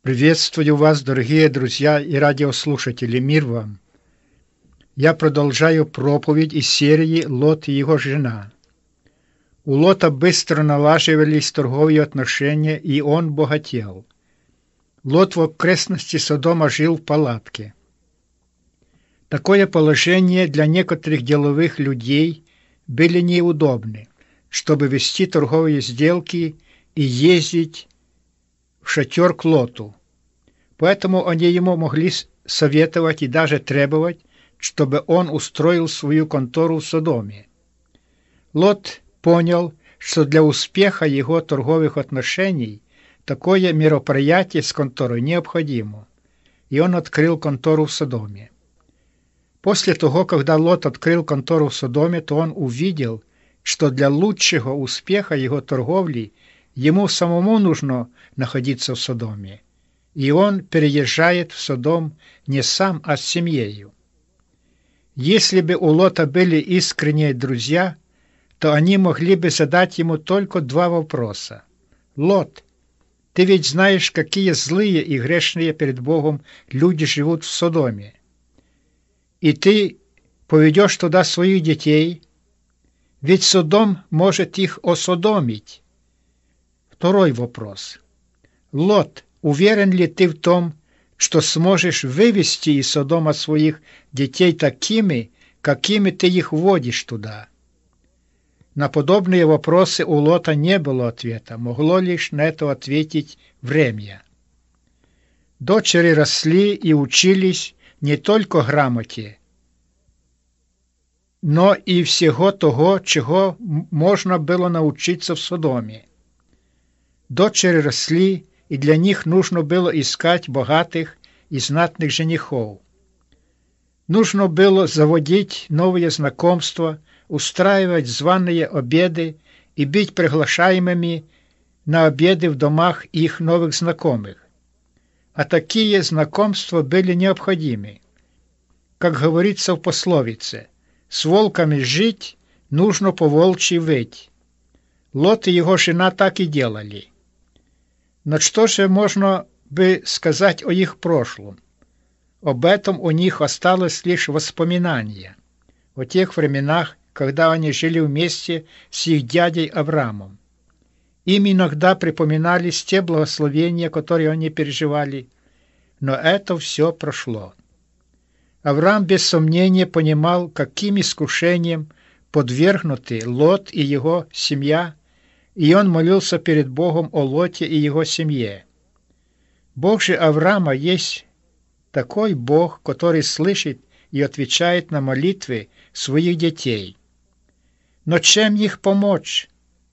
Приветствую вас, дорогие друзья и радиослушатели, мир вам! Я продолжаю проповедь из серии «Лот и его жена». У Лота быстро налаживались торговые отношения, и он богател. Лот в окрестности Содома жил в палатке. Такое положение для некоторых деловых людей были неудобны, чтобы вести торговые сделки и ездить в шатер к Лоту. Поэтому они ему могли советовать и даже требовать, чтобы он устроил свою контору в Содоме. Лот понял, что для успеха его торговых отношений такое мероприятие с конторой необходимо, и он открыл контору в Содоме. После того, когда Лот открыл контору в Содоме, то он увидел, что для лучшего успеха его торговли ему самому нужно находиться в Содоме, и он переезжает в Содом не сам, а с семьей. Если бы у Лота были искренние друзья, то они могли бы задать ему только два вопроса. «Лот, ты ведь знаешь, какие злые и грешные перед Богом люди живут в Содоме, и ты поведешь туда своих детей, ведь Содом может их осодомить». Второй вопрос. «Лот, уверен ли ты в том, что сможешь вывести из Содома своих детей такими, какими ты их вводишь туда?» На подобные вопросы у Лота не было ответа, могло лишь на это ответить время. Дочери росли и учились не только грамоте, но и всего того, чего можно было научиться в Содоме. Дочери росли, и для них нужно было искать богатых и знатных женихов. Нужно было заводить новые знакомства, устраивать званые обеды и быть приглашаемыми на обеды в домах их новых знакомых. А такие знакомства были необходимы. Как говорится в пословице, «С волками жить, нужно по-волчьи выть». Лот и его жена так и делали. Но что же можно бы сказать о их прошлом? Об этом у них осталось лишь воспоминание о тех временах, когда они жили вместе с их дядей Авраамом. Им иногда припоминались те благословения, которые они переживали, но это все прошло. Авраам без сомнения понимал, каким искушением подвергнуты Лот и его семья, и он молился перед Богом о Лоте и его семье. Бог же Авраама есть такой Бог, который слышит и отвечает на молитвы своих детей. Но чем их помочь?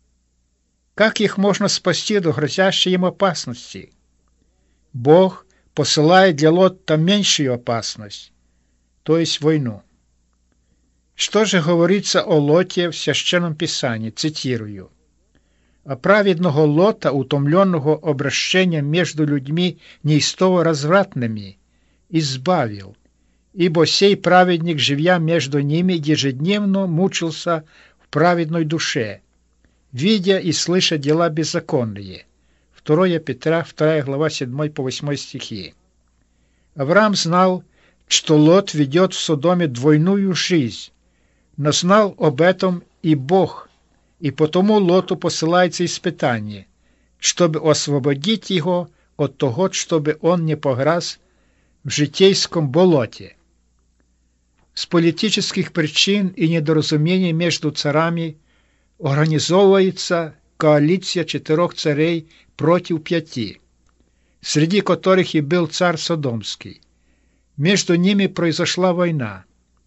Как их можно спасти от грозящей им опасности? Бог посылает для Лота меньшую опасность, то есть войну. Что же говорится о Лоте в Священном Писании? Цитирую. «А праведного Лота, утомленного обращением между людьми неистово развратными, избавил, ибо сей праведник, живя между ними, ежедневно мучился в праведной душе, видя и слыша дела беззаконные». 2 Петра, 2 глава, 7 по 8 стихи. Авраам знал, что Лот ведет в Содоме двойную жизнь, но знал об этом и Бог, и потому Лоту посылается испытание, чтобы освободить его от того, чтобы он не погряз в житейском болоте. С политических причин и недоразумений между царами организовывается коалиция 4 царей против 5, среди которых и был царь Содомский. Между ними произошла война.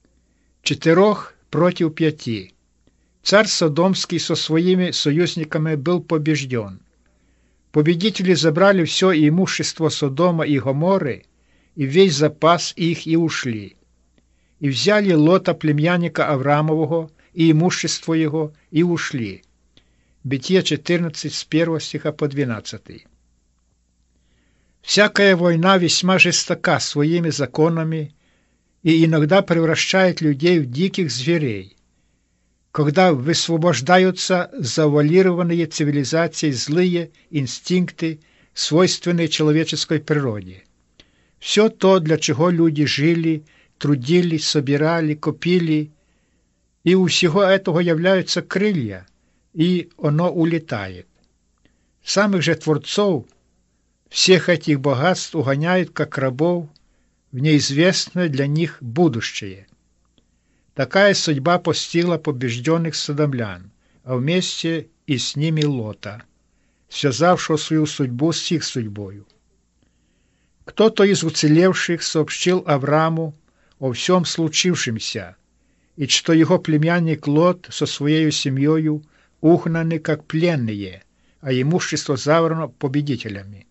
4 против 5. Царь Содомский со своими союзниками был побежден. Победители забрали все имущество Содома и Гоморры и весь запас их и ушли. И взяли Лота, племянника Авраамового, и имущество его, и ушли. Бытие 14, с 1 стиха по 12. Всякая война весьма жестока своими законами и иногда превращает людей в диких зверей. когда высвобождаются завуалированные цивилизацией злые инстинкты, свойственной человеческой природе. Все то, для чего люди жили, трудились, собирали, копили, и у всего этого являются крылья, и оно улетает. Самых же творцов всех этих богатств угоняют, как рабов, в неизвестное для них будущее. Такая судьба постигла побежденных содомлян, а вместе и с ними Лота, связавшего свою судьбу с их судьбою. Кто-то из уцелевших сообщил Аврааму о всем случившемся, и что его племянник Лот со своей семьей угнаны как пленные, а имущество забрано победителями.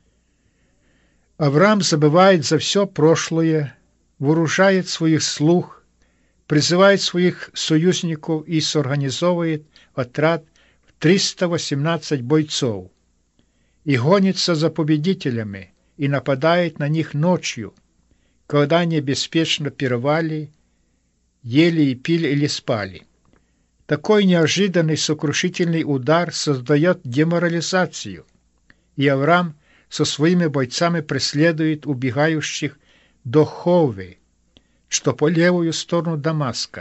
Авраам забывает за все прошлое, вооружает своих слуг, призывает своих союзников и соорганизовывает отряд в 318 бойцов и гонится за победителями и нападает на них ночью, когда они беспечно пировали, ели и пили или спали. Такой неожиданный сокрушительный удар создает деморализацию, и Авраам со своими бойцами преследует убегающих до Ховы, что по левую сторону Дамаска.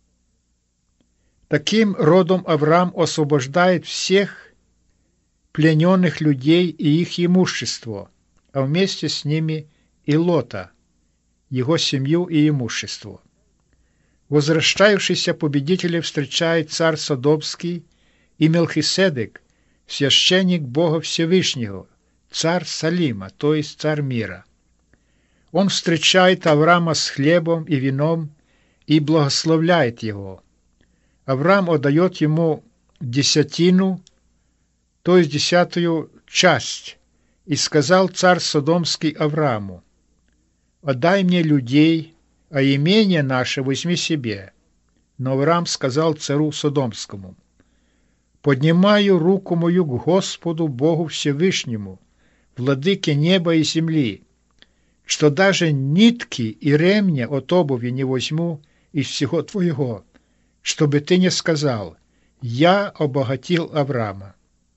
Таким родом Авраам освобождает всех плененных людей и их имущество, а вместе с ними и Лота, его семью и имущество. Возвращающийся победителей встречает царь Содомский и Мелхиседек, священник Бога Всевышнего, царь Салима, то есть царь мира. Он встречает Авраама с хлебом и вином и благословляет его. Авраам отдает ему десятину, то есть 10-ю часть, и сказал царь Содомский Аврааму: «Отдай мне людей, а имение наше возьми себе». Но Авраам сказал царю Содомскому: «Поднимаю руку мою к Господу Богу Всевышнему, владыке неба и земли, что даже нитки и ремня от обуви не возьму из всего твоего, чтобы ты не сказал: я обогатил Авраама.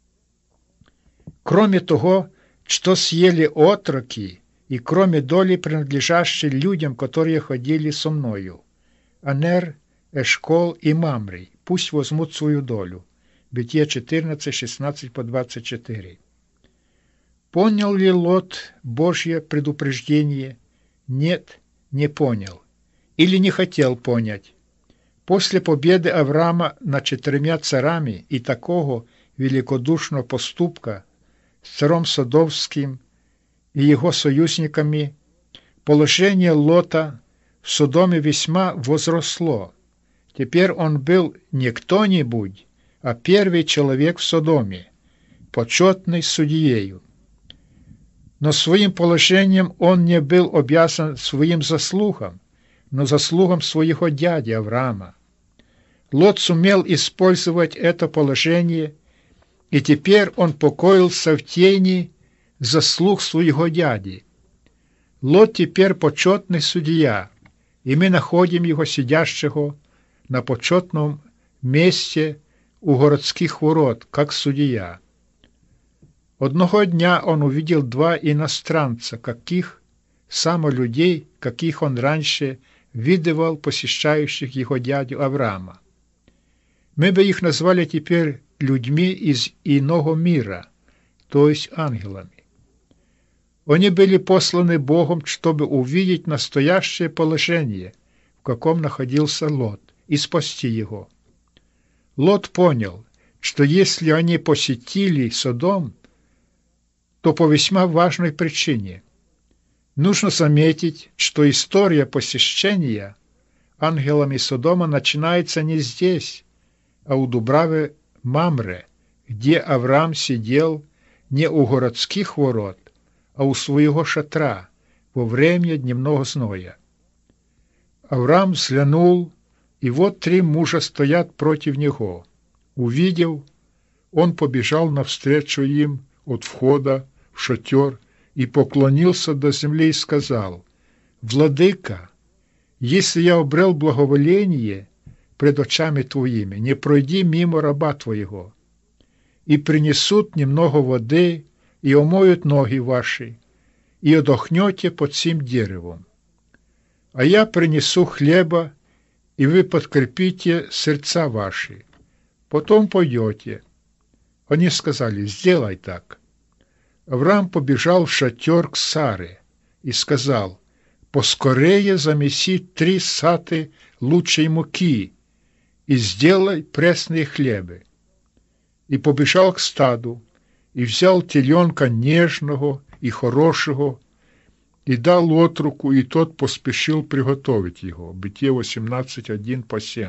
Кроме того, что съели отроки, и кроме доли, принадлежащей людям, которые ходили со мною, Анер, Эшкол и Мамри, пусть возьмут свою долю». Бытие 14, 16 по 24. Понял ли Лот Божье предупреждение? Нет, не понял. Или не хотел понять. После победы Авраама над 4 царами и такого великодушного поступка с царем Содомским и его союзниками, положение Лота в Содоме весьма возросло. Теперь он был не кто-нибудь, а первый человек в Содоме, почетный судьею. Но своим положением он не был обязан своим заслугам, но заслугам своего дяди Авраама. Лот сумел использовать это положение, и теперь он покоился в тени заслуг своего дяди. Лот теперь почетный судья, и мы находим его сидящего на почетном месте у городских ворот, как судья. Одного дня он увидел 2 иностранца, каких само людей, каких он раньше видывал посещающих его дядю Авраама. Мы бы их назвали теперь людьми из иного мира, то есть ангелами. Они были посланы Богом, чтобы увидеть настоящее положение, в каком находился Лот, и спасти его. Лот понял, что если они посетили Содом, то по весьма важной причине. Нужно заметить, что история посещения ангелами Содома начинается не здесь, а у дубравы Мамре, где Авраам сидел не у городских ворот, а у своего шатра во время дневного зноя. Авраам взглянул, и вот 3 мужа стоят против него. Увидев, он побежал навстречу им от входа в шатер и поклонился до земли и сказал: «Владыка, если я обрел благоволение пред очами Твоими, не пройди мимо раба Твоего, и принесут немного воды и омоют ноги ваши, и отдохнете под сим деревом. А я принесу хлеба, и вы подкрепите сердца ваши. Потом пойдете». Они сказали: «Сделай так». Авраам побежал в шатер к Саре и сказал: «Поскорее замеси 3 саты лучшей муки и сделай пресные хлебы». И побежал к стаду, и взял теленка нежного и хорошего, и дал отроку, и тот поспешил приготовить его. Бытие 18:1-7.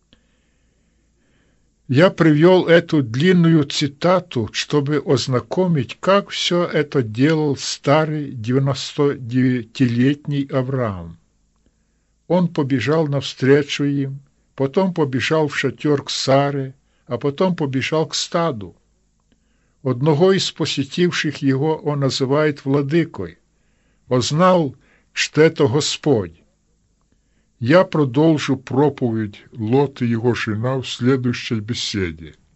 Я привел эту длинную цитату, чтобы ознакомить, как все это делал старый 99-летний Авраам. Он побежал навстречу им, потом побежал в шатер к Саре, а потом побежал к стаду. Одного из посетивших его он называет владыкой. Он знал, что это Господь. Я продолжу проповедь Лот и его жена в следующей беседе.